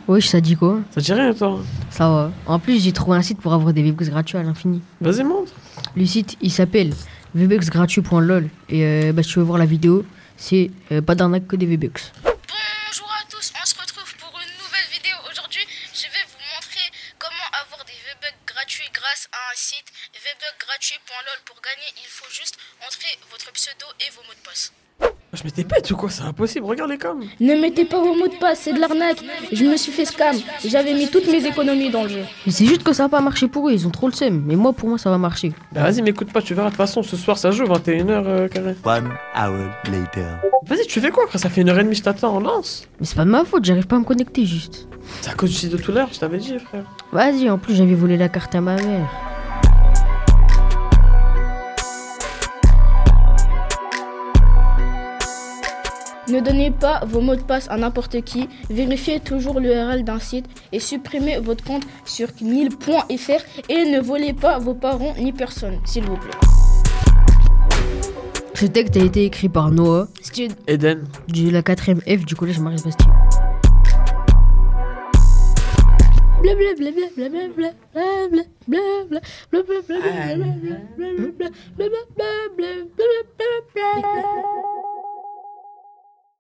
Wesh, ça dit quoi? Ça dit rien, toi? Ça va. En plus, j'ai trouvé un site pour avoir des V-Bucks gratuits à l'infini. Vas-y, montre. Le site, il s'appelle vbucksgratuit.lol. Et si tu veux voir la vidéo, c'est pas d'arnaque que des V-Bucks. Bonjour à tous, on se retrouve pour une nouvelle vidéo. Aujourd'hui, je vais vous montrer comment avoir des V-Bucks gratuits grâce à un site vbucksgratuit.lol. Pour gagner, il faut juste entrer votre pseudo et vos mots de passe. Je m'étais bête ou quoi? C'est impossible, regarde les cams. Ne mettez pas vos mots de passe, c'est de l'arnaque. Je me suis fait scam. J'avais mis toutes mes économies dans le jeu. Mais c'est juste que ça va pas marcher pour eux, ils ont trop le seum. Mais moi, pour moi, ça va marcher. Bah vas-y, m'écoute pas, tu verras. De toute façon, ce soir, ça joue 21h carré. 1 hour later. Vas-y, tu fais quoi, frère? Ça fait 1h30, je t'attends, on lance. Mais c'est pas de ma faute, j'arrive pas à me connecter juste. C'est à cause du site de tout l'heure, je t'avais dit, frère. Vas-y, en plus, j'avais volé la carte à ma mère. Ne donnez pas vos mots de passe à n'importe qui. Vérifiez toujours l'URL d'un site et supprimez votre compte sur knil.fr et ne volez pas vos parents ni personne, s'il vous plaît. Ce texte a été écrit par Noah, Eden. de la 4ème F du collège Marie-Bastille. Blablabla.